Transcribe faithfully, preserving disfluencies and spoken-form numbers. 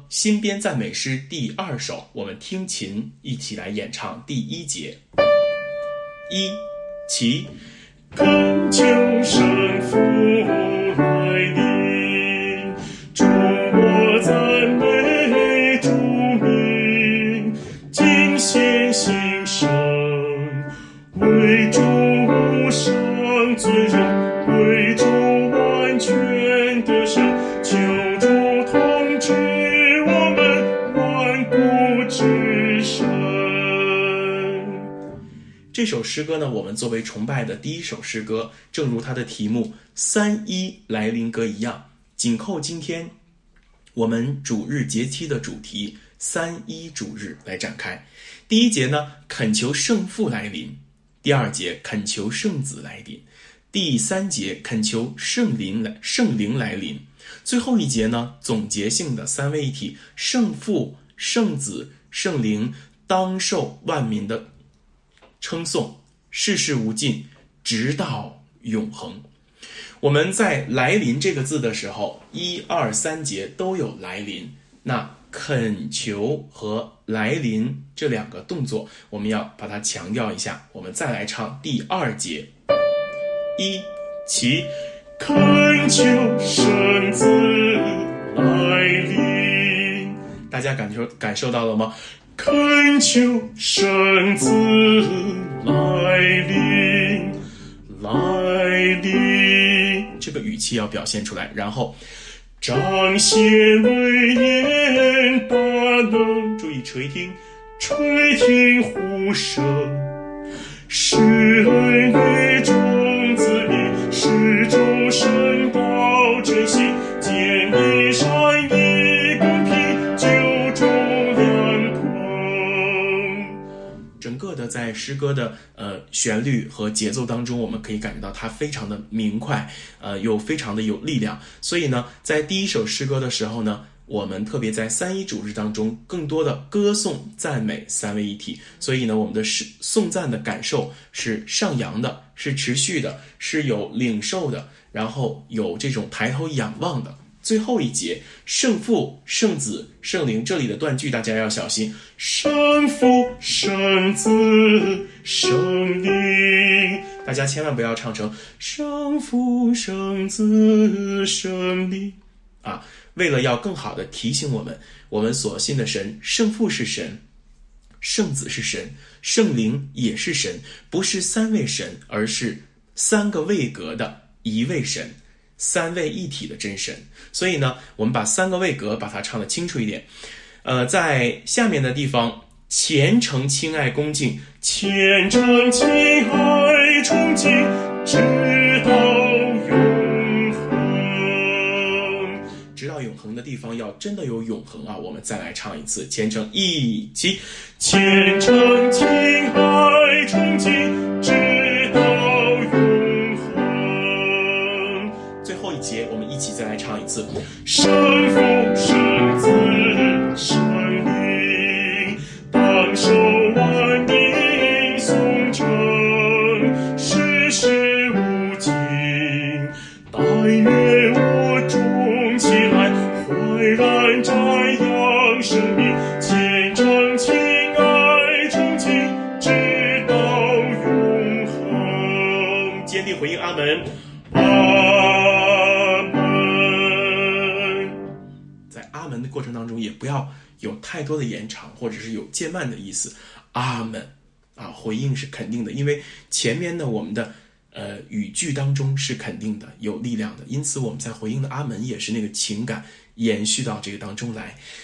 新编赞美诗第二首，我们听琴一起来演唱第一节。一起， 恳求圣父来临，主我赞美主名，尽献心声，为主无上尊荣，为主完全的神，求主统治我们万古之神。 这首诗歌呢，我们作为崇拜的第一首诗歌，正如它的题目三一来临歌一样，紧扣今天我们主日节期的主题三一主日来展开。第一节呢，恳求圣父来临；第二节恳求圣子来临；第三节恳求圣灵来圣灵来临；最后一节呢，总结性的三位一体，圣父、圣子、圣灵当受万民的称颂，世事无尽，直到永恒。我们在来临这个字的时候，一二三节都有来临，那恳求和来临这两个动作我们要把它强调一下。我们再来唱第二节，一起， 恳求圣子来临， 大家感受感受到了吗？ 恳求圣子来临，来临， 这个语气要表现出来，然后彰显威严大能， 注意垂听， 垂听呼声，是儿女种子里，是众生道真心，见一善一公平，救助良朋。 整个的在诗歌的呃旋律和节奏当中，我们可以感觉到它非常的明快，呃又非常的有力量。所以呢，在第一首诗歌的时候呢，我们特别在三一主日当中更多的歌颂赞美三位一体，所以呢，我们的颂赞的感受是上扬的，是持续的，是有领受的，然后有这种抬头仰望的。最后一节，圣父、圣子、圣灵，这里的断句大家要小心， 圣父、圣子、圣灵， 大家千万不要唱成圣父、圣子、圣灵啊。为了要更好的提醒我们，我们所信的神，圣父是神，圣子是神，圣灵也是神，不是三位神，而是三个位格的一位神，三位一体的真神。所以呢，我们把三个位格把它唱得清楚一点。呃，在下面的地方，虔诚、亲爱、恭敬， 虔诚、亲爱、崇敬，直到永恒。 直到永恒的地方要真的有永恒啊！我们再来唱一次，虔诚一起， 虔诚、亲爱、崇敬，直到永恒。 最后一节，我们一起再来唱一次， 圣父、圣子、圣灵，当受万民颂称，世事无尽，但愿我众起来，怀然瞻仰生命，虔诚、亲爱、崇敬，直到永恒。 坚定回应阿门。 阿门。 在阿门的过程当中，也不要有太多的延长，或者是有渐慢的意思。阿门啊，回应是肯定的，因为前面呢，我们的呃语句当中是肯定的，有力量的，因此我们在回应的阿门也是那个情感延续到这个当中来。